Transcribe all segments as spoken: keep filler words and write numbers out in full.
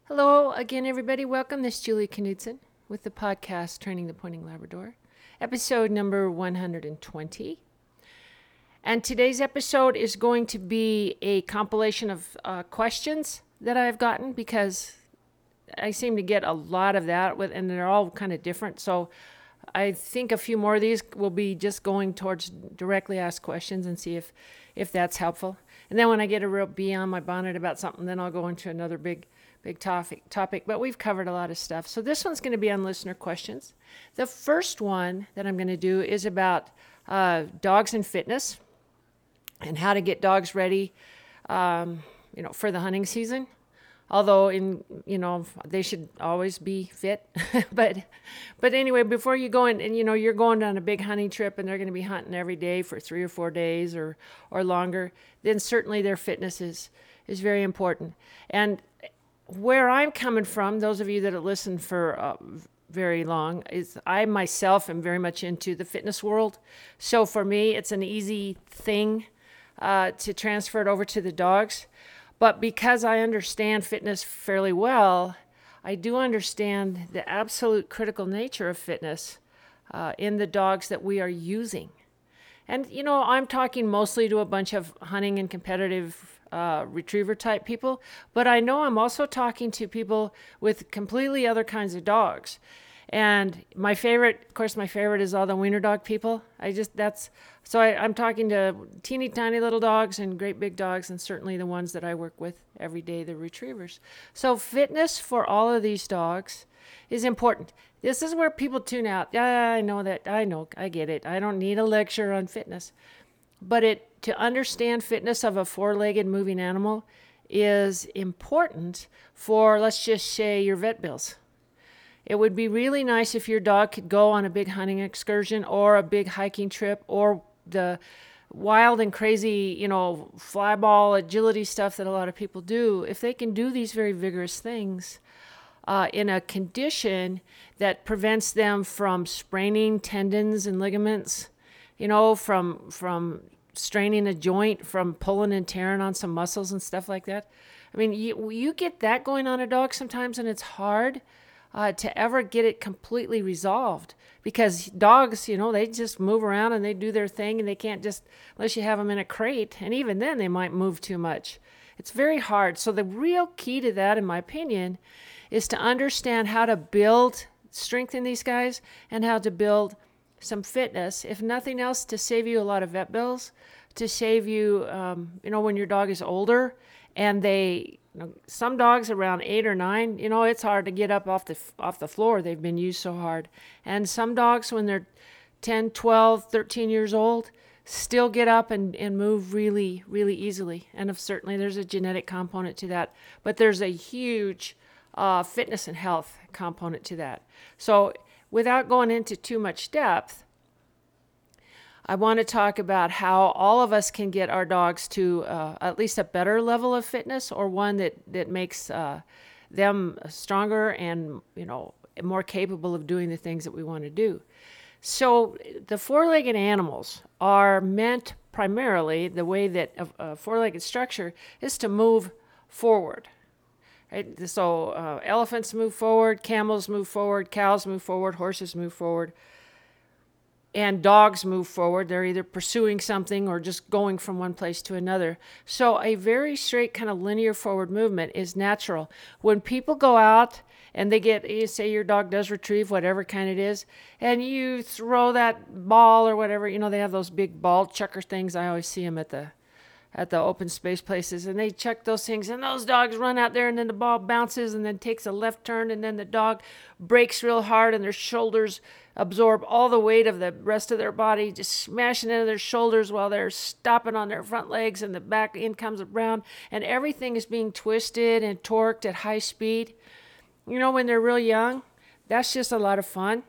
Hello again, everybody. Welcome. This is Julie Knudsen with the podcast Training the Pointing Labrador, episode number one hundred twenty. And today's episode is going to be a compilation of uh, questions that I've gotten because I seem to get a lot of that, with, and they're all kind of different. So I think a few more of these will be just going towards directly asked questions and see if, if that's helpful. And then when I get a real bee on my bonnet about something, then I'll go into another big big topic topic. But we've covered a lot of stuff. So this one's going to be on listener questions. The first one that I'm going to do is about uh, dogs and fitness and how to get dogs ready, um, you know, for the hunting season. Although in, you know, they should always be fit. but but anyway, before you go in and, you know, you're going on a big hunting trip and they're going to be hunting every day for three or four days or, or longer, then certainly their fitness is, is very important. And where I'm coming from, those of you that have listened for uh, very long, is I myself am very much into the fitness world. So for me, it's an easy thing uh, to transfer it over to the dogs. But because I understand fitness fairly well, I do understand the absolute critical nature of fitness uh, in the dogs that we are using. And, you know, I'm talking mostly to a bunch of hunting and competitive uh, retriever type people, but I know I'm also talking to people with completely other kinds of dogs. And my favorite, of course, my favorite is all the wiener dog people. I just, that's, so I, I'm talking to teeny tiny little dogs and great big dogs, and certainly the ones that I work with every day, the retrievers. So fitness for all of these dogs is important. This is where people tune out. Yeah, I know that. I know. I get it. I don't need a lecture on fitness. But it to understand fitness of a four-legged moving animal is important for, let's just say, your vet bills. It would be really nice if your dog could go on a big hunting excursion or a big hiking trip or the wild and crazy, you know, fly ball agility stuff that a lot of people do. If they can do these very vigorous things uh, in a condition that prevents them from spraining tendons and ligaments, you know, from from straining a joint, from pulling and tearing on some muscles and stuff like that. I mean, you, you get that going on a dog sometimes, and it's hard uh, to ever get it completely resolved, because dogs, you know, they just move around and they do their thing, and they can't just, unless you have them in a crate, and even then they might move too much. It's very hard. So the real key to that, in my opinion, is to understand how to build strength in these guys and how to build some fitness, if nothing else, to save you a lot of vet bills, to save you, um, you know, when your dog is older and they, you know, some dogs around eight or nine, you know, it's hard to get up off the off the floor. They've been used so hard. And some dogs, when they're ten, twelve, thirteen years old, still get up and, and move really, really easily. And if certainly there's a genetic component to that, but there's a huge uh, fitness and health component to that. So without going into too much depth, I want to talk about how all of us can get our dogs to uh, at least a better level of fitness, or one that, that makes uh, them stronger and, you know, more capable of doing the things that we want to do. So the four-legged animals are meant primarily, the way that a, a four-legged structure is, to move forward. Right? So uh, elephants move forward, camels move forward, cows move forward, horses move forward, and dogs move forward. They're either pursuing something or just going from one place to another. So a very straight kind of linear forward movement is natural. When people go out and they get, you say your dog does retrieve, whatever kind it is, and you throw that ball or whatever, you know, they have those big ball chucker things. I always see them at the at the open space places, and they chuck those things, and those dogs run out there, and then the ball bounces and then takes a left turn, and then the dog breaks real hard, and their shoulders absorb all the weight of the rest of their body, just smashing into their shoulders while they're stopping on their front legs, and the back end comes around, and everything is being twisted and torqued at high speed. You know, when they're real young, that's just a lot of fun.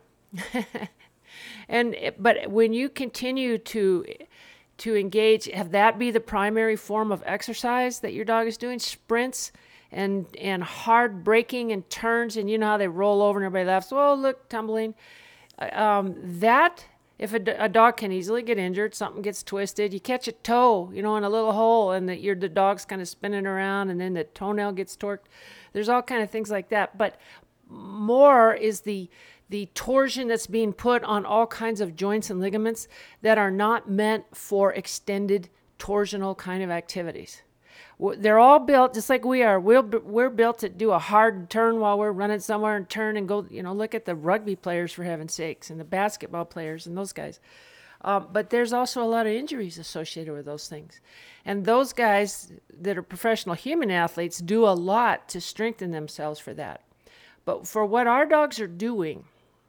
and but when you continue to to engage, have that be the primary form of exercise that your dog is doing, sprints and and hard braking and turns, and you know how they roll over and everybody laughs, oh, look, tumbling. Um, that if a, d- a dog can easily get injured, something gets twisted, you catch a toe, you know, in a little hole, and the, your, the dog's kind of spinning around, and then the toenail gets torqued. There's all kind of things like that. But more is the the torsion that's being put on all kinds of joints and ligaments that are not meant for extended torsional kind of activities. They're all built just like we are. We're, we're built to do a hard turn while we're running somewhere and turn and go, you know, look at the rugby players, for heaven's sakes, and the basketball players and those guys. Um, but there's also a lot of injuries associated with those things. And those guys that are professional human athletes do a lot to strengthen themselves for that. But for what our dogs are doing,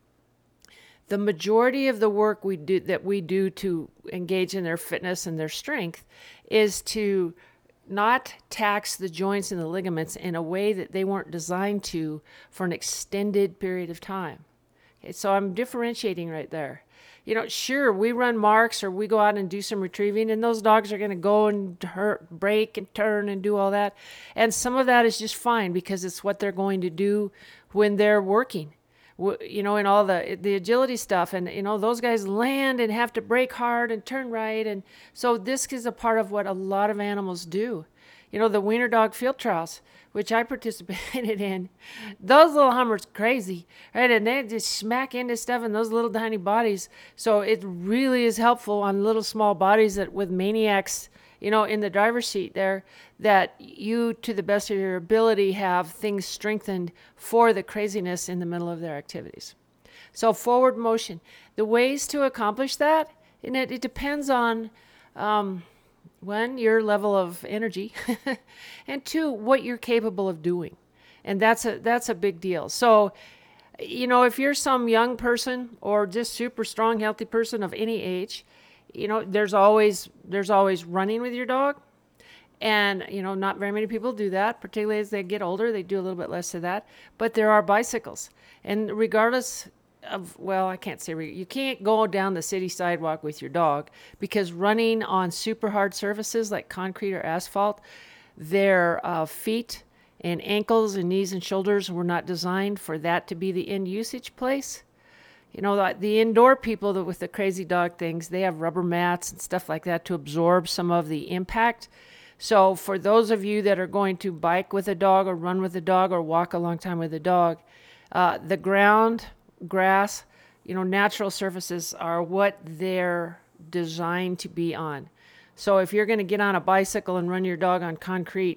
the majority of the work we do that we do to engage in their fitness and their strength is to not tax the joints and the ligaments in a way that they weren't designed to for an extended period of time. Okay, so I'm differentiating right there. You know, sure, we run marks or we go out and do some retrieving, and those dogs are going to go and hurt, break and turn and do all that. And some of that is just fine because it's what they're going to do when they're working. You know, and all the the agility stuff, and you know, those guys land and have to brake hard and turn right, and so this is a part of what a lot of animals do. You know, the wiener dog field trials, which I participated in, those little hummers crazy, right? And they just smack into stuff in those little tiny bodies. So it really is helpful on little small bodies that with maniacs, you know, in the driver's seat there, that you, to the best of your ability, have things strengthened for the craziness in the middle of their activities. So forward motion. The ways to accomplish that, and it, it depends on, um, one, your level of energy, and two, what you're capable of doing. And that's a that's a big deal. So, you know, if you're some young person or just super strong, healthy person of any age, you know, there's always there's always running with your dog. And, you know, not very many people do that, particularly as they get older. They do a little bit less of that. But there are bicycles. And regardless of, well, I can't say, you can't go down the city sidewalk with your dog because running on super hard surfaces like concrete or asphalt, their uh, feet and ankles and knees and shoulders were not designed for that to be the end usage place. You know, the, the indoor people that with the crazy dog things, they have rubber mats and stuff like that to absorb some of the impact. So for those of you that are going to bike with a dog or run with a dog or walk a long time with a dog, uh, the ground, grass, you know, natural surfaces are what they're designed to be on. So if you're going to get on a bicycle and run your dog on concrete,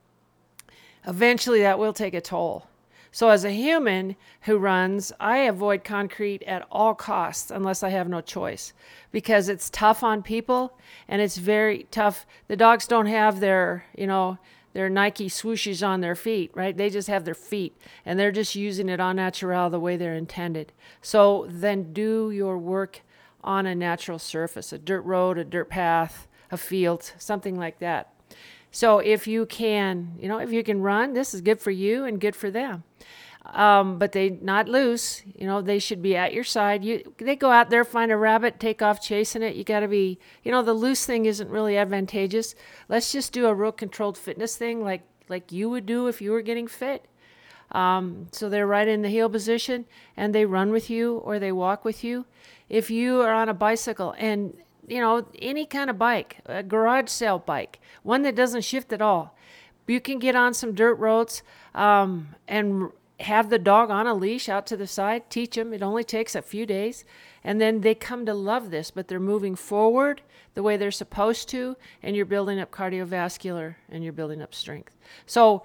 eventually that will take a toll. So as a human who runs, I avoid concrete at all costs unless I have no choice because it's tough on people and it's very tough. The dogs don't have their, you know, their Nike swooshes on their feet, right? They just have their feet and they're just using it en naturel the way they're intended. So then do your work on a natural surface, a dirt road, a dirt path, a field, something like that. So if you can, you know, if you can run, this is good for you and good for them. Um, but they not loose, you know, they should be at your side. You, they go out there, find a rabbit, take off chasing it. You got to be, you know, the loose thing isn't really advantageous. Let's just do a real controlled fitness thing like, like you would do if you were getting fit. Um, so they're right in the heel position and they run with you or they walk with you. If you are on a bicycle and, you know, any kind of bike, a garage sale bike, one that doesn't shift at all, you can get on some dirt roads um, and have the dog on a leash out to the side, teach them. It only takes a few days. And then they come to love this, but they're moving forward the way they're supposed to, and you're building up cardiovascular and you're building up strength. So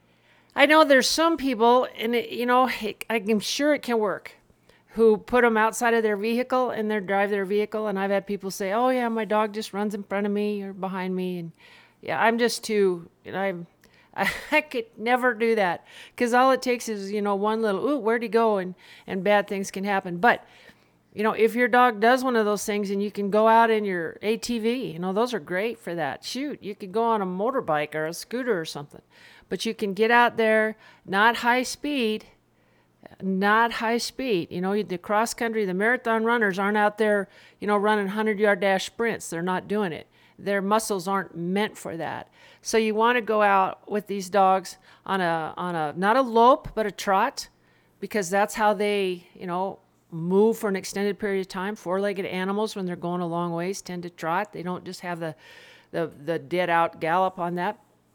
I know there's some people, and it, you know, it, I'm sure it can work, who put them outside of their vehicle and they drive their vehicle. And I've had people say, oh yeah, my dog just runs in front of me or behind me. And yeah, I'm just too, you know, I'm, I could never do that because all it takes is, you know, one little, ooh, where'd he go? And, and bad things can happen. But, you know, if your dog does one of those things and you can go out in your A T V, you know, those are great for that. Shoot, you could go on a motorbike or a scooter or something, but you can get out there, not high speed, not high speed. You know, the cross country, the marathon runners aren't out there, you know, running hundred yard dash sprints. They're not doing it. Their muscles aren't meant for that. So you want to go out with these dogs on a, on a, not a lope, but a trot, because that's how they, you know, move for an extended period of time. Four-legged animals, when they're going a long ways, tend to trot. They don't just have the, the, the dead-out gallop on that.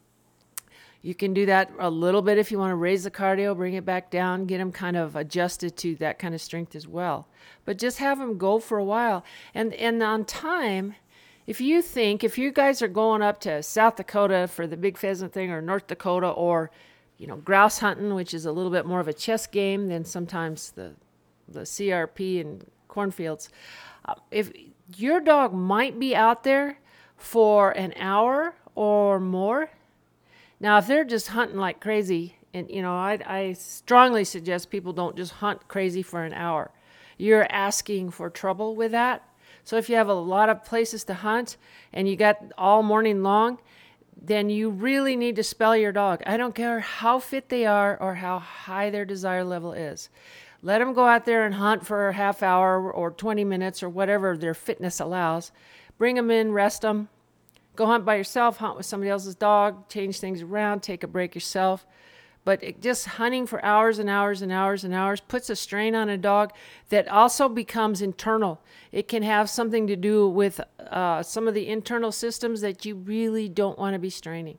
You can do that a little bit if you want to raise the cardio, bring it back down, get them kind of adjusted to that kind of strength as well. But just have them go for a while. And, and on time, if you think, if you guys are going up to South Dakota for the big pheasant thing, or North Dakota, or, you know, grouse hunting, which is a little bit more of a chess game than sometimes the, the C R P and cornfields, uh, if your dog might be out there for an hour or more. Now, if they're just hunting like crazy, and, you know, I, I strongly suggest people don't just hunt crazy for an hour. You're asking for trouble with that. So if you have a lot of places to hunt and you got all morning long, then you really need to spell your dog. I don't care how fit they are or how high their desire level is. Let them go out there and hunt for a half hour or twenty minutes or whatever their fitness allows. Bring them in, rest them. Go hunt by yourself, hunt with somebody else's dog, change things around, take a break yourself. But it, just hunting for hours and hours and hours and hours puts a strain on a dog that also becomes internal. It can have something to do with uh, some of the internal systems that you really don't want to be straining.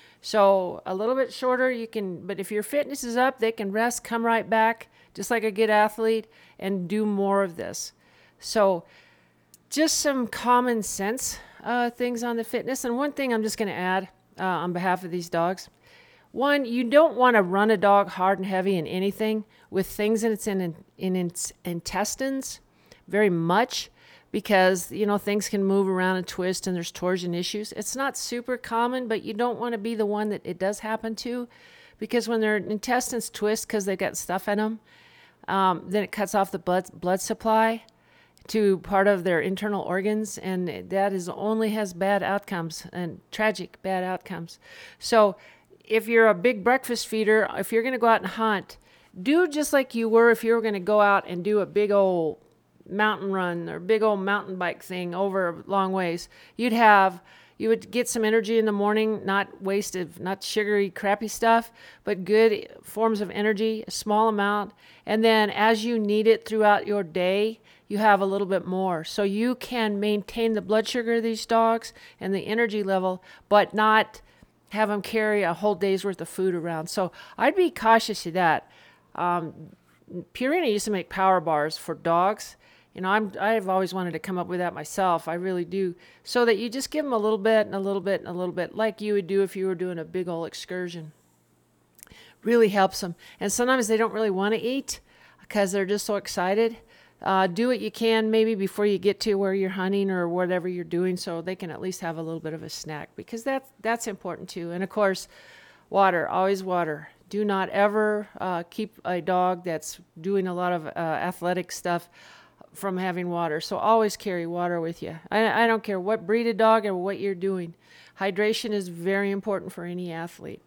So a little bit shorter, you can, but if your fitness is up, they can rest, come right back, just like a good athlete, and do more of this. So just some common sense uh, things on the fitness. And one thing I'm just going to add uh, on behalf of these dogs. One, you don't want to run a dog hard and heavy in anything with things in its, in, in its intestines very much, because, you know, things can move around and twist and there's torsion issues. It's not super common, but you don't want to be the one that it does happen to, because when their intestines twist because they got stuff in them, um, then it cuts off the blood, blood supply to part of their internal organs, and that is only has bad outcomes and tragic bad outcomes. So if you're a big breakfast feeder, if you're going to go out and hunt, do just like you were if you were going to go out and do a big old mountain run or big old mountain bike thing over long ways. You'd have, you would get some energy in the morning, not wasted, not sugary, crappy stuff, but good forms of energy, a small amount. And then as you need it throughout your day, you have a little bit more. So you can maintain the blood sugar of these dogs and the energy level, but not have them carry a whole day's worth of food around. So I'd be cautious of that. Um, Purina used to make power bars for dogs. You know, I'm, I've always wanted to come up with that myself. I really do. So that you just give them a little bit and a little bit and a little bit, like you would do if you were doing a big old excursion. Really helps them. And sometimes they don't really want to eat because they're just so excited. Uh, do what you can maybe before you get to where you're hunting or whatever you're doing, so they can at least have a little bit of a snack, because that's, that's important too. And of course, water, always water. Do not ever uh, keep a dog that's doing a lot of uh, athletic stuff from having water. So always carry water with you. I, I don't care what breed of dog or what you're doing. Hydration is very important for any athlete.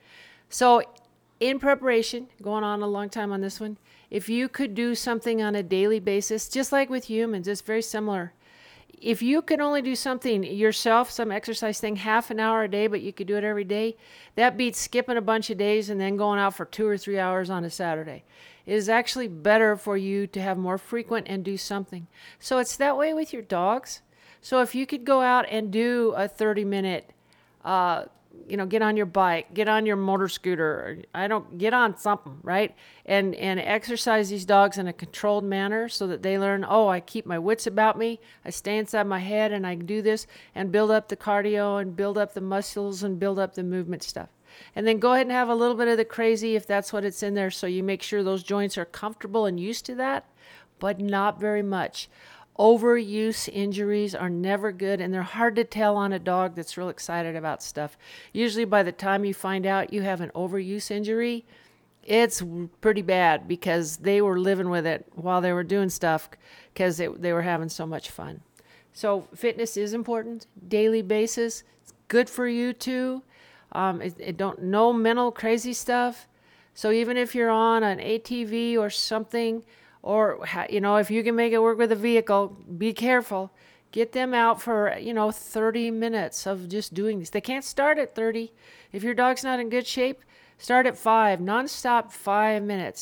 So in preparation, going on a long time on this one, if you could do something on a daily basis, just like with humans, it's very similar. If you could only do something yourself, some exercise thing, half an hour a day, but you could do it every day, that beats skipping a bunch of days and then going out for two or three hours on a Saturday. It is actually better for you to have more frequent and do something. So it's that way with your dogs. So if you could go out and do a thirty minute, uh, you know, get on your bike, get on your motor scooter, or I don't get on something, right? And, and exercise these dogs in a controlled manner so that they learn, oh, I keep my wits about me. I stay inside my head and I do this and build up the cardio and build up the muscles and build up the movement stuff. And then go ahead and have a little bit of the crazy if that's what it's in there. So you make sure those joints are comfortable and used to that, but not very much. Overuse injuries are never good, and they're hard to tell on a dog that's real excited about stuff. Usually by the time you find out you have an overuse injury, it's pretty bad because they were living with it while they were doing stuff because they, they were having so much fun. So fitness is important, daily basis. It's good for you too. Um, it, it don't no mental crazy stuff. So even if you're on an A T V or something, or, you know, if you can make it work with a vehicle, be careful. Get them out for, you know, thirty minutes of just doing this. They can't start at thirty. If your dog's not in good shape, start at five, nonstop five minutes.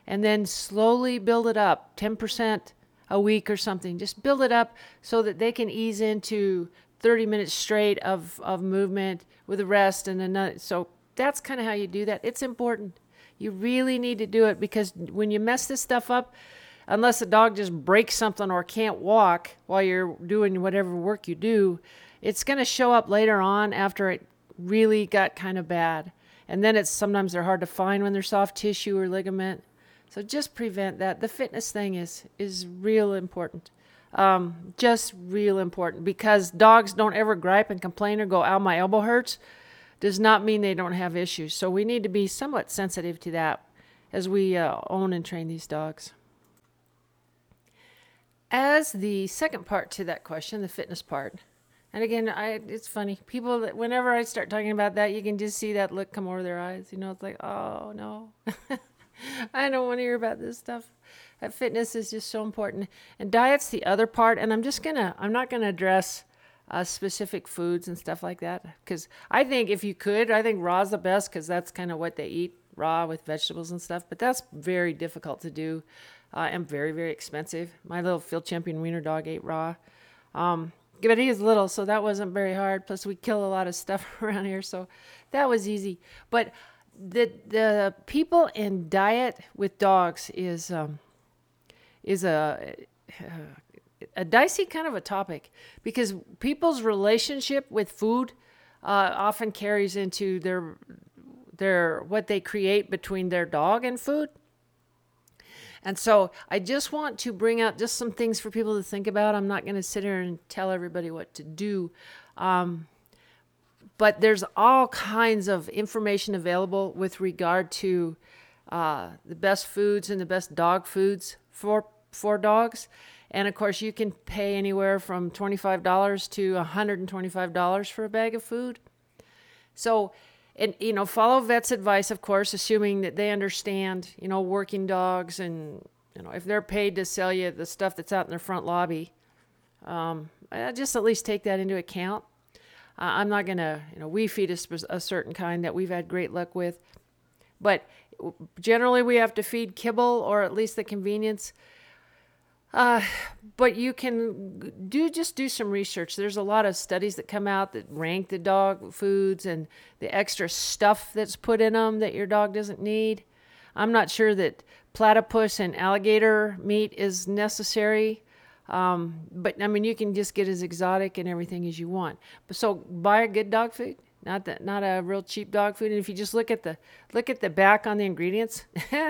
and then slowly build it up, ten percent a week or something. Just build it up so that they can ease into thirty minutes straight of, of movement with a rest and another. So that's kind of how you do that. It's important. You really need to do it, because when you mess this stuff up, unless the dog just breaks something or can't walk while you're doing whatever work you do, it's going to show up later on after it really got kind of bad. And then it's sometimes they're hard to find when they're soft tissue or ligament. So just prevent that. The fitness thing is is real important. Um, just real important, because dogs don't ever gripe and complain or go, ow, my elbow hurts. Does not mean they don't have issues. So we need to be somewhat sensitive to that as we uh, own and train these dogs. As the second part to that question, the fitness part, and again, I it's funny. People, that whenever I start talking about that, you can just see that look come over their eyes. You know, it's like, oh, no. I don't want to hear about this stuff. That fitness is just so important. And diet's the other part. And I'm just going to, I'm not going to address uh, specific foods and stuff like that. Because I think if you could, I think raw's the best, because that's kind of what they eat, raw with vegetables and stuff. But that's very difficult to do uh, and very, very expensive. My little field champion wiener dog ate raw. Um, but he was little, so that wasn't very hard. Plus, we kill a lot of stuff around here, so that was easy. But the the people in diet with dogs is um, is a a dicey kind of a topic, because people's relationship with food uh, often carries into their their what they create between their dog and food. And so I just want to bring out just some things for people to think about. I'm not going to sit here and tell everybody what to do. Um, but there's all kinds of information available with regard to uh, the best foods and the best dog foods for, for dogs. And of course, you can pay anywhere from twenty-five dollars to one hundred twenty-five dollars for a bag of food. So, and, you know, follow vet's advice, of course, assuming that they understand, you know, working dogs, and, you know, if they're paid to sell you the stuff that's out in their front lobby, um, just at least take that into account. Uh, I'm not going to, you know, we feed a, sp- a certain kind that we've had great luck with, but generally we have to feed kibble, or at least the convenience. Uh, but you can do just do some research. There's a lot of studies that come out that rank the dog foods and the extra stuff that's put in them that your dog doesn't need. I'm not sure that platypus and alligator meat is necessary. Um, but I mean, you can just get as exotic and everything as you want. But so buy a good dog food, not that, not a real cheap dog food. And if you just look at the, look at the back on the ingredients,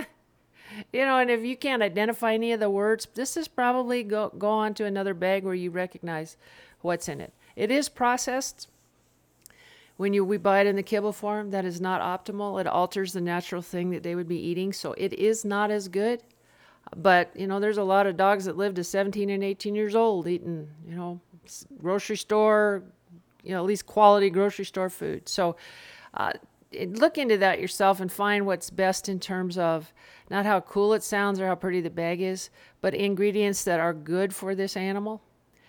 you know, and if you can't identify any of the words, this is probably go, go on to another bag where you recognize what's in it. It is processed. When you we buy it in the kibble form, that is not optimal. It alters the natural thing that they would be eating. So it is not as good. But, you know, there's a lot of dogs that live to seventeen and eighteen years old eating, you know, grocery store, you know, at least quality grocery store food. So uh, look into that yourself and find what's best in terms of not how cool it sounds or how pretty the bag is, but ingredients that are good for this animal.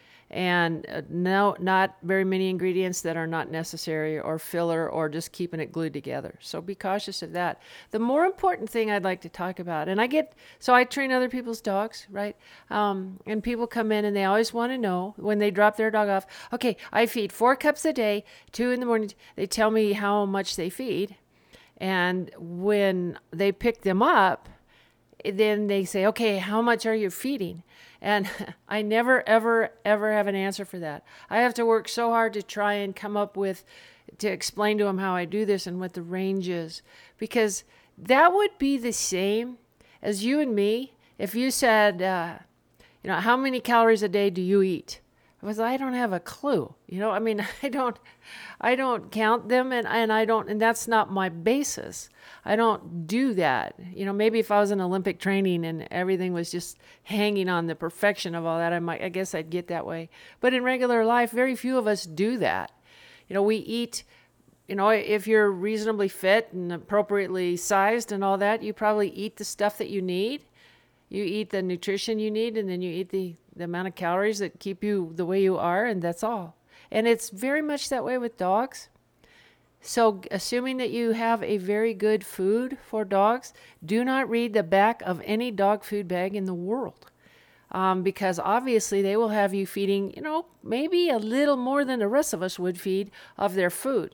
And uh, no, not very many ingredients that are not necessary or filler or just keeping it glued together. So be cautious of that. The more important thing I'd like to talk about, and I get, so I train other people's dogs, right? Um, and people come in and they always want to know when they drop their dog off, okay, I feed four cups a day, two in the morning. They tell me how much they feed. And when they pick them up, then they say, okay, how much are you feeding? And I never, ever, ever have an answer for that. I have to work so hard to try and come up with, to explain to them how I do this and what the range is. Because that would be the same as you and me if you said, uh, you know, how many calories a day do you eat? I was, I don't have a clue. You know, I mean, I don't, I don't count them, and, and I don't, and that's not my basis. I don't do that. You know, maybe if I was in Olympic training and everything was just hanging on the perfection of all that, I might, I guess I'd get that way. But in regular life, very few of us do that. You know, we eat, you know, if you're reasonably fit and appropriately sized and all that, you probably eat the stuff that you need. You eat the nutrition you need, and then you eat the, the amount of calories that keep you the way you are, and that's all. And it's very much that way with dogs. So, assuming that you have a very good food for dogs, do not read the back of any dog food bag in the world. Um, because obviously they will have you feeding, you know, maybe a little more than the rest of us would feed of their food.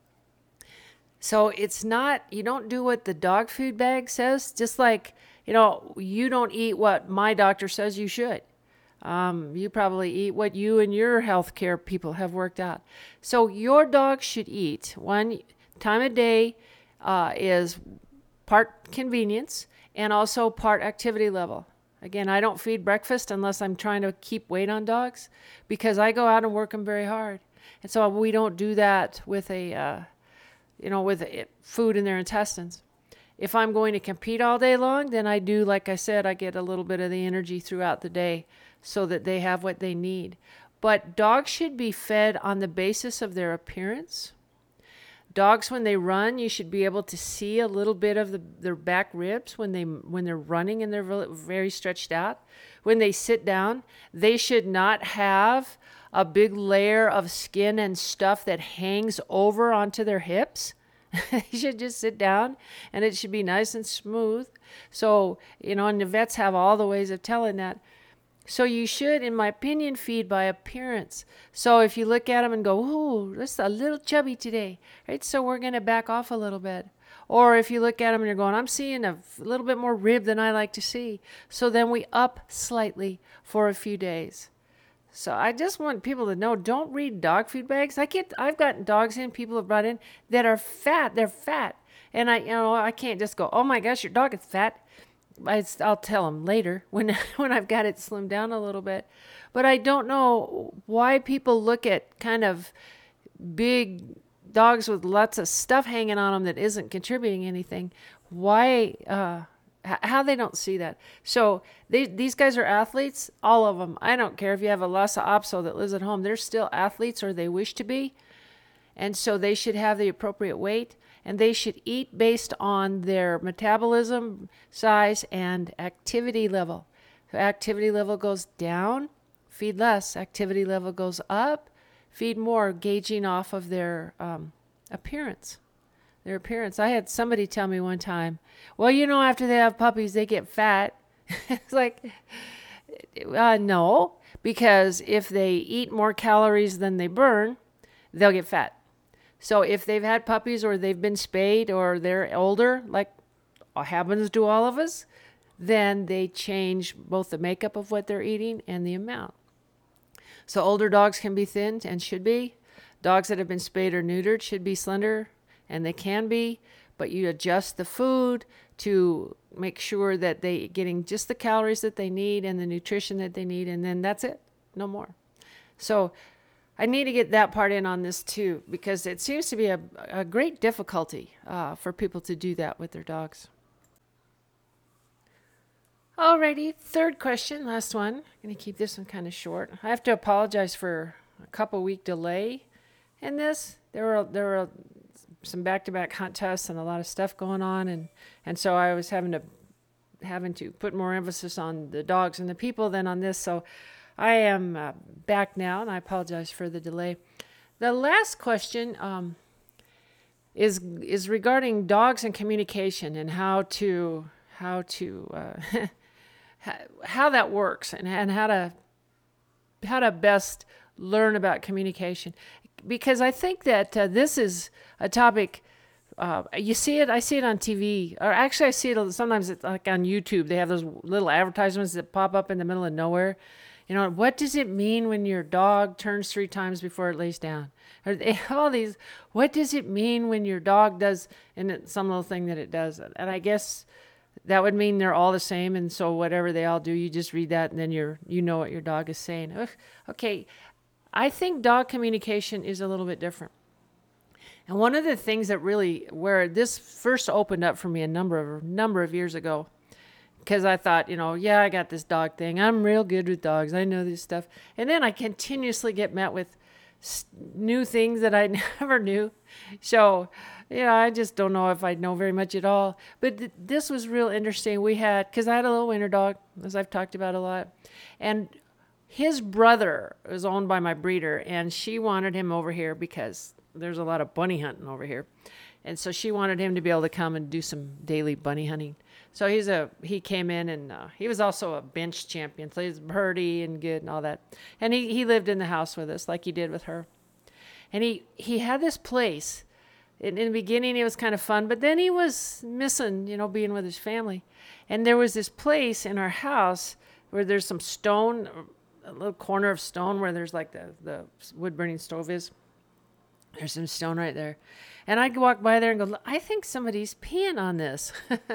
So it's not, you don't do what the dog food bag says, just like, you know, you don't eat what my doctor says you should. Um, you probably eat what you and your healthcare people have worked out. So your dog should eat one time a day uh, is part convenience and also part activity level. Again, I don't feed breakfast unless I'm trying to keep weight on dogs because I go out and work them very hard. And so we don't do that with a, uh, you know, with food in their intestines. If I'm going to compete all day long, then I do, like I said, I get a little bit of the energy throughout the day so that they have what they need. But dogs should be fed on the basis of their appearance. Dogs, when they run, you should be able to see a little bit of the, their back ribs when, they, when they're running and they're very stretched out. When they sit down, they should not have a big layer of skin and stuff that hangs over onto their hips. They should just sit down and it should be nice and smooth. So, you know, and the vets have all the ways of telling that. So you should, in my opinion, feed by appearance. So if you look at them and go, ooh, that's a little chubby today, right? So we're going to back off a little bit. Or if you look at them and you're going, I'm seeing a little bit more rib than I like to see. So then we up slightly for a few days. So I just want people to know, don't read dog food bags. I get, I've gotten dogs in, people have brought in that are fat. They're fat. And I, you know, I can't just go, oh my gosh, your dog is fat. I, I'll tell them later when, when I've got it slimmed down a little bit. But I don't know why people look at kind of big dogs with lots of stuff hanging on them that isn't contributing anything. Why, uh, how they don't see that. So they, these guys are athletes, all of them. I don't care if you have a Lhasa Apso that lives at home. They're still athletes or they wish to be. And so they should have the appropriate weight. And they should eat based on their metabolism, size, and activity level. So activity level goes down, feed less. Activity level goes up, feed more, gauging off of their um, appearance. Their appearance. I had somebody tell me one time, well, you know, after they have puppies, they get fat. It's like, uh, no, because if they eat more calories than they burn, they'll get fat. So if they've had puppies or they've been spayed or they're older, like happens to all of us, then they change both the makeup of what they're eating and the amount. So older dogs can be thinned and should be. Dogs that have been spayed or neutered should be slender, and they can be, but you adjust the food to make sure that they're getting just the calories that they need and the nutrition that they need, and then that's it, no more. So I need to get that part in on this too, because it seems to be a, a great difficulty uh, for people to do that with their dogs. Alrighty, third question, last one. I'm going to keep this one kind of short. I have to apologize for a couple week delay in this. There were there were some back-to-back hunt tests and a lot of stuff going on, and, and so I was having to having to put more emphasis on the dogs and the people than on this. So I am uh, back now, and I apologize for the delay. The last question um, is is regarding dogs and communication and how to how to uh, how that works and, and how to how to best learn about communication. Because I think that uh, this is a topic. Uh, you see it, I see it on T V, or actually I see it sometimes it's like on YouTube. They have those little advertisements that pop up in the middle of nowhere. You know, what does it mean when your dog turns three times before it lays down? Or they have all these, what does it mean when your dog does, and it's some little thing that it does. And I guess that would mean they're all the same. And so whatever they all do, you just read that and then you're, you know what your dog is saying. Ugh, okay. I think dog communication is a little bit different. And one of the things that really, where this first opened up for me a number of number of years ago, because I thought, you know, yeah, I got this dog thing. I'm real good with dogs. I know this stuff. And then I continuously get met with new things that I never knew. So, you know, I just don't know if I know very much at all. But th- this was real interesting. We had, because I had a little winter dog, as I've talked about a lot. And his brother was owned by my breeder, and she wanted him over here because there's a lot of bunny hunting over here. And so she wanted him to be able to come and do some daily bunny hunting. So he's a he came in and uh, he was also a bench champion. So he's birdie and good and all that. And he, he lived in the house with us like he did with her. And he, he had this place. In, in the beginning, it was kind of fun, but then he was missing, you know, being with his family. And there was this place in our house where there's some stone, a little corner of stone where there's like the, the wood burning stove is. There's some stone right there. And I'd walk by there and go, I think somebody's peeing on this.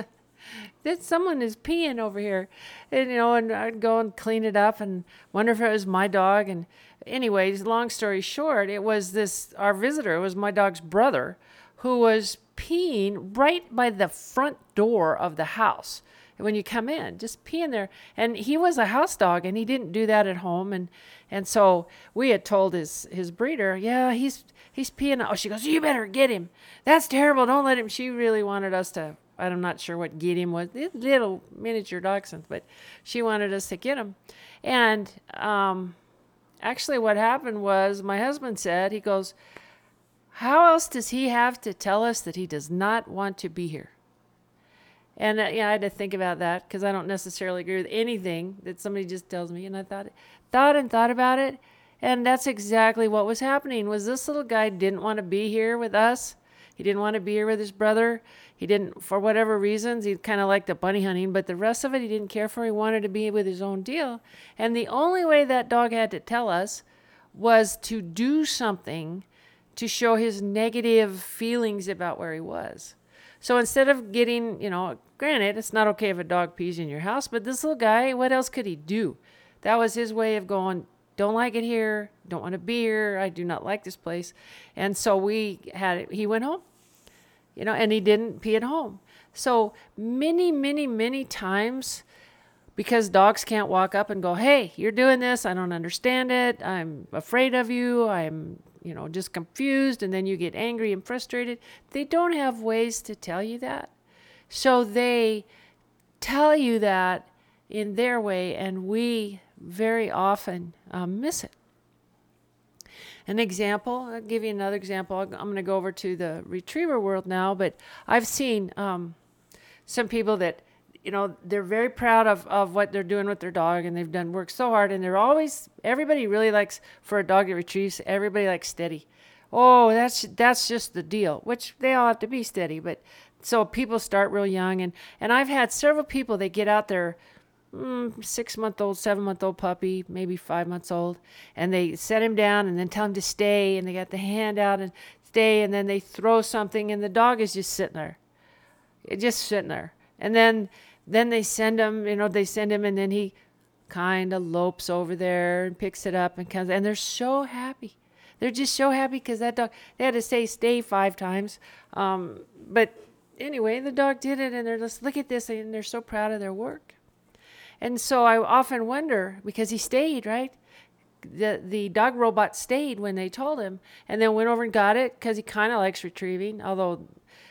That someone is peeing over here. And, you know, and I'd go and clean it up and wonder if it was my dog. And anyways, long story short, it was this, our visitor, it was my dog's brother who was peeing right by the front door of the house. When you come in, just peeing there. And he was a house dog and he didn't do that at home. And, and so we had told his, his breeder, yeah, he's, he's peeing. Oh, she goes, you better get him. That's terrible. Don't let him. She really wanted us to, I'm not sure what get him was, little miniature dachshunds, but she wanted us to get him. And, um, actually what happened was my husband said, he goes, how else does he have to tell us that he does not want to be here? And uh, yeah, I had to think about that because I don't necessarily agree with anything that somebody just tells me. And I thought, thought and thought about it. And that's exactly what was happening was this little guy didn't want to be here with us. He didn't want to be here with his brother. He didn't, for whatever reasons, he kind of liked the bunny hunting, but the rest of it he didn't care for. He wanted to be with his own deal. And the only way that dog had to tell us was to do something to show his negative feelings about where he was. So instead of getting, you know, granted, it's not okay if a dog pees in your house, but this little guy, what else could he do? That was his way of going, don't like it here, don't want to be here, I do not like this place. And so we had, he went home, you know, and he didn't pee at home. So many, many, many times, because dogs can't walk up and go, hey, you're doing this, I don't understand it, I'm afraid of you, I'm you know, just confused, and then you get angry and frustrated. They don't have ways to tell you that. So they tell you that in their way, and we very often um, miss it. An example, I'll give you another example. I'm going to go over to the retriever world now, but I've seen um, some people that, you know, they're very proud of, of what they're doing with their dog, and they've done work so hard, and they're always, everybody really likes, for a dog that retrieves, everybody likes steady. Oh, that's that's just the deal, which they all have to be steady, but so people start real young, and, and I've had several people that get out their mm, six-month-old, seven-month-old puppy, maybe five months old, and they set him down and then tell him to stay, and they got the hand out and stay, and then they throw something, and the dog is just sitting there, just sitting there. And then then they send him, you know, they send him, and then he kind of lopes over there and picks it up and comes, and they're so happy. They're just so happy because that dog, they had to say stay five times. Um, but anyway, the dog did it, and they're just, look at this, and they're so proud of their work. And so I often wonder, because he stayed, right? The the dog robot stayed when they told him, and then went over and got it because he kind of likes retrieving, although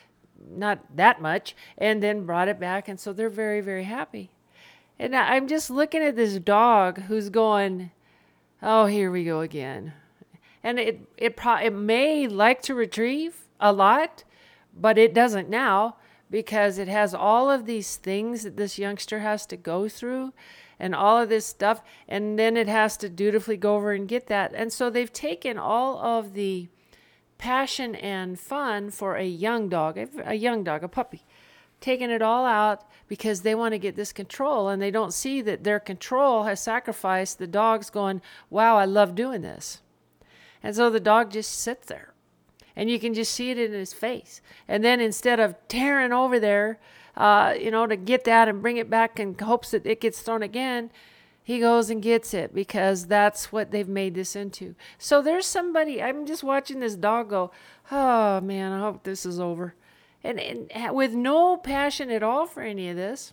not that much, and then brought it back. And so they're very, very happy. And I'm just looking at this dog who's going, oh, here we go again. And it it, pro- it may like to retrieve a lot, but it doesn't now because it has all of these things that this youngster has to go through and all of this stuff. And then it has to dutifully go over and get that. And so they've taken all of the passion and fun for a young dog, a young dog, a puppy, taking it all out because they want to get this control, and they don't see that their control has sacrificed the dog's going, wow, I love doing this. And so the dog just sits there, and you can just see it in his face. And then instead of tearing over there, uh, you know, to get that and bring it back in hopes that it gets thrown again, he goes and gets it because that's what they've made this into. So there's somebody, I'm just watching this dog go, oh man, I hope this is over. And, and with no passion at all for any of this.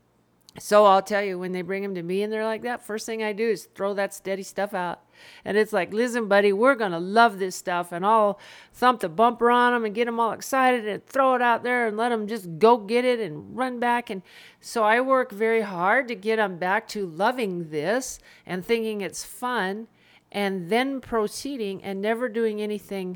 So I'll tell you, when they bring him to me and they're like that, first thing I do is throw that steady stuff out. And it's like, listen, buddy, we're going to love this stuff. And I'll thump the bumper on them and get them all excited and throw it out there and let them just go get it and run back. And so I work very hard to get them back to loving this and thinking it's fun, and then proceeding and never doing anything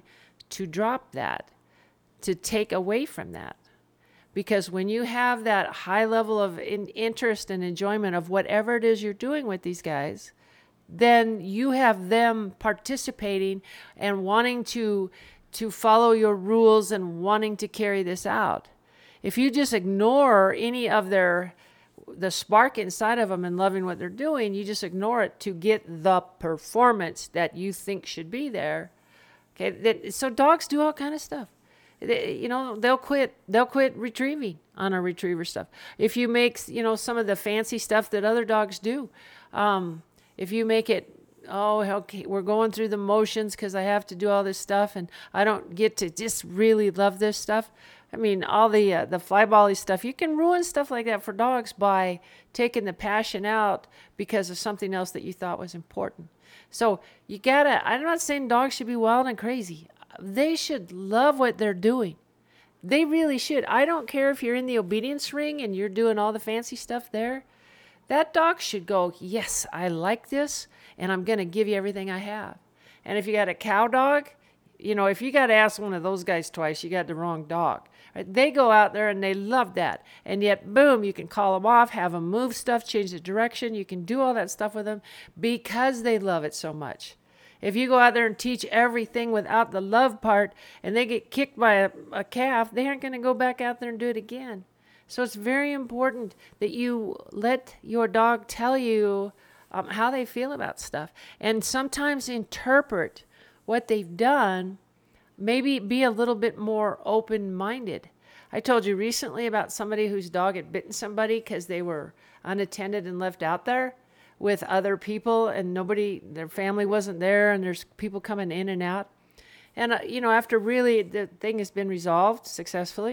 to drop that, to take away from that. Because when you have that high level of in- interest and enjoyment of whatever it is you're doing with these guys, then you have them participating and wanting to to follow your rules and wanting to carry this out. If you just ignore any of their the spark inside of them and loving what they're doing, you just ignore it to get the performance that you think should be there. Okay, that, so dogs do all kind of stuff. They, you know, they'll quit. They'll quit retrieving on a retriever stuff. If you make, you know, some of the fancy stuff that other dogs do, um, if you make it, oh, okay, we're going through the motions because I have to do all this stuff, and I don't get to just really love this stuff. I mean, all the uh, the fly bally stuff, you can ruin stuff like that for dogs by taking the passion out because of something else that you thought was important. So you gotta, I'm not saying dogs should be wild and crazy. They should love what they're doing. They really should. I don't care if you're in the obedience ring and you're doing all the fancy stuff there. That dog should go, yes, I like this, and I'm going to give you everything I have. And if you got a cow dog, you know, if you got to ask one of those guys twice, you got the wrong dog. Right? They go out there and they love that. And yet, boom, you can call them off, have them move stuff, change the direction. You can do all that stuff with them because they love it so much. If you go out there and teach everything without the love part and they get kicked by a, a calf, they aren't going to go back out there and do it again. So it's very important that you let your dog tell you um, how they feel about stuff, and sometimes interpret what they've done, maybe be a little bit more open-minded. I told you recently about somebody whose dog had bitten somebody because they were unattended and left out there with other people, and nobody, their family wasn't there, and there's people coming in and out. And, uh, you know, after really the thing has been resolved successfully.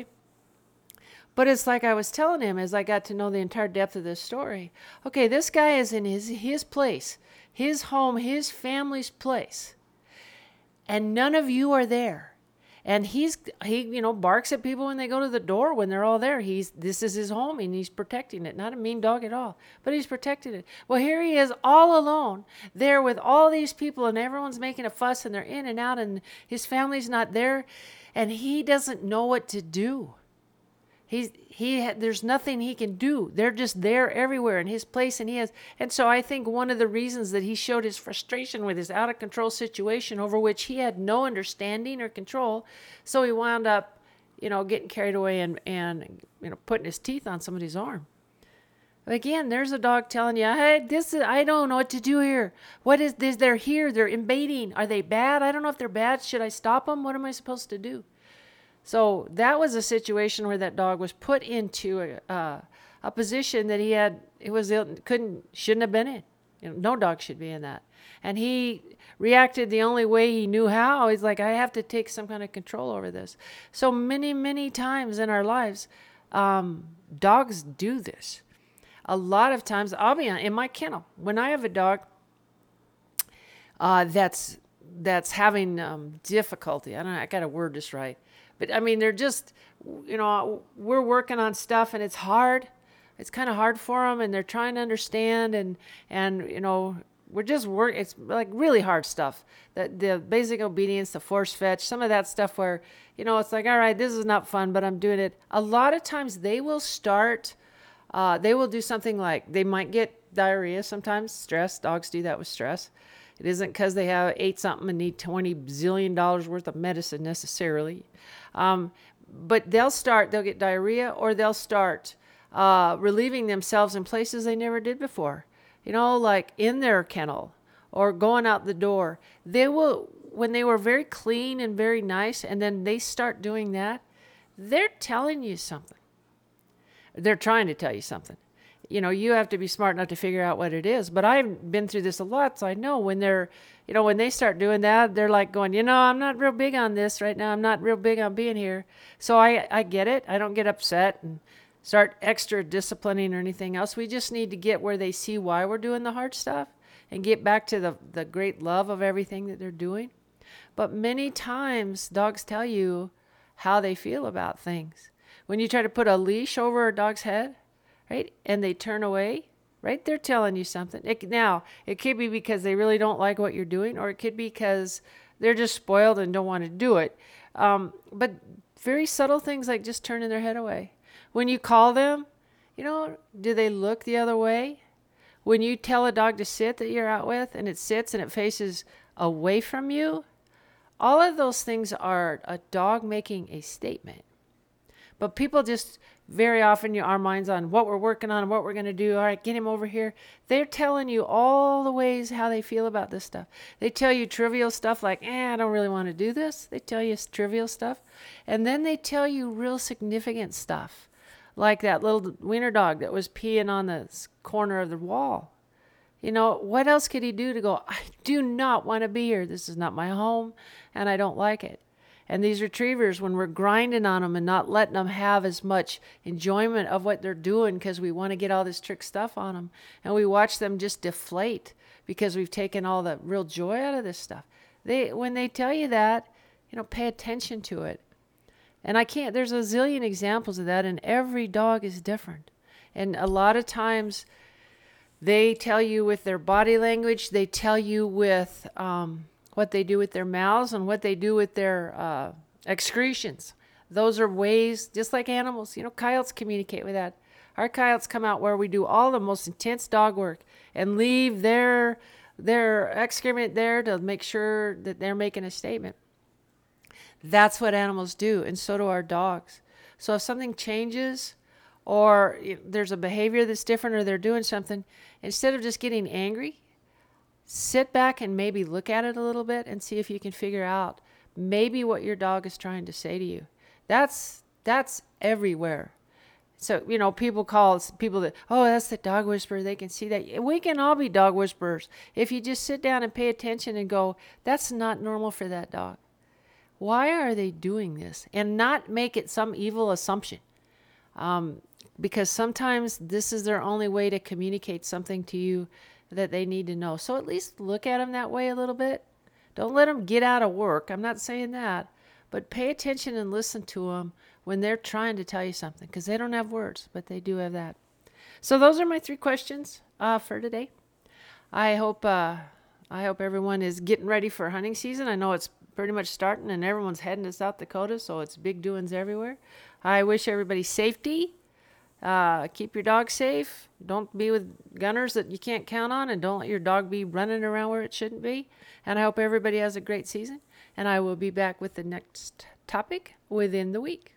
But it's like I was telling him as I got to know the entire depth of this story. Okay, this guy is in his, his place, his home, his family's place. And none of you are there. And he's, he, you know, barks at people when they go to the door when they're all there. He's, this is his home and he's protecting it. Not a mean dog at all, but he's protecting it. Well, here he is all alone there with all these people and everyone's making a fuss and they're in and out and his family's not there and he doesn't know what to do. He's, he, ha- there's nothing he can do. They're just there everywhere in his place and he has, and so I think one of the reasons that he showed his frustration with his out of control situation over which he had no understanding or control. So he wound up, you know, getting carried away and, and, you know, putting his teeth on somebody's arm. Again, there's a dog telling you, hey, this is, I don't know what to do here. What is this? They're here. They're invading. Are they bad? I don't know if they're bad. Should I stop them? What am I supposed to do? So that was a situation where that dog was put into a, uh, a position that he had, it was, couldn't, shouldn't have been in. You know, no dog should be in that. And he reacted the only way he knew how. He's like, I have to take some kind of control over this. So many, many times in our lives, um, dogs do this. A lot of times, I'll be on, in my kennel, when I have a dog uh, that's that's having um, difficulty, I don't know, I got to word this right. But I mean, they're just, you know, we're working on stuff and it's hard. It's kind of hard for them and they're trying to understand and, and, you know, we're just work. It's like really hard stuff. The, the basic obedience, the force fetch, some of that stuff where, you know, it's like, all right, this is not fun, but I'm doing it. A lot of times they will start, uh, they will do something like they might get diarrhea sometimes, stress. Dogs do that with stress. It isn't because they have ate something and need twenty zillion dollars worth of medicine necessarily. Um, but they'll start, they'll get diarrhea or they'll start uh, relieving themselves in places they never did before. You know, like in their kennel or going out the door. They will, when they were very clean and very nice and then they start doing that, they're telling you something. They're trying to tell you something. You know, you have to be smart enough to figure out what it is. But I've been through this a lot, so I know when they're, you know, when they start doing that, they're like going, you know, I'm not real big on this right now. I'm not real big on being here. So I, I get it. I don't get upset and start extra disciplining or anything else. We just need to get where they see why we're doing the hard stuff and get back to the, the great love of everything that they're doing. But many times dogs tell you how they feel about things. When you try to put a leash over a dog's head, right, and they turn away, right, they're telling you something. It, now, it could be because they really don't like what you're doing, or it could be because They're just spoiled and don't want to do it. Um, but very subtle things like just turning their head away. When you call them, you know, do they look the other way? When you tell a dog to sit that you're out with and it sits and it faces away from you, all of those things are a dog making a statement. But people just very often, our minds on what we're working on and what we're going to do. All right, get him over here. They're telling you all the ways how they feel about this stuff. They tell you trivial stuff like, eh, I don't really want to do this. They tell you trivial stuff. And then they tell you real significant stuff. Like that little wiener dog that was peeing on the corner of the wall. You know, what else could he do to go, I do not want to be here. This is not my home, and I don't like it. And these retrievers, when we're grinding on them and not letting them have as much enjoyment of what they're doing because we want to get all this trick stuff on them, and we watch them just deflate because we've taken all the real joy out of this stuff. They, when they tell you that, you know, pay attention to it. And I can't, there's a zillion examples of that, and every dog is different. And a lot of times they tell you with their body language, they tell you with um, what they do with their mouths and what they do with their uh, excretions. Those are ways, just like animals, you know, coyotes communicate with that. Our coyotes come out where we do all the most intense dog work and leave their, their excrement there to make sure that they're making a statement. That's what animals do, and so do our dogs. So if something changes or there's a behavior that's different or they're doing something, instead of just getting angry, sit back and maybe look at it a little bit and see if you can figure out maybe what your dog is trying to say to you. That's that's everywhere. So, you know, people call people that, oh, that's the dog whisperer. They can see that. We can all be dog whisperers if you just sit down and pay attention and go, that's not normal for that dog. Why are they doing this? And not make it some evil assumption. Um, because sometimes this is their only way to communicate something to you that they need to know. So at least look at them that way a little bit. Don't let them get out of work. I'm not saying that. But pay attention and listen to them when they're trying to tell you something, because they don't have words, but they do have that. So those are my three questions uh, for today. I hope uh, I hope everyone is getting ready for hunting season. I know it's pretty much starting and everyone's heading to South Dakota, so it's big doings everywhere. I wish everybody safety. Uh, keep your dog safe. Don't be with gunners that you can't count on, and don't let your dog be running around where it shouldn't be. And I hope everybody has a great season, and I will be back with the next topic within the week.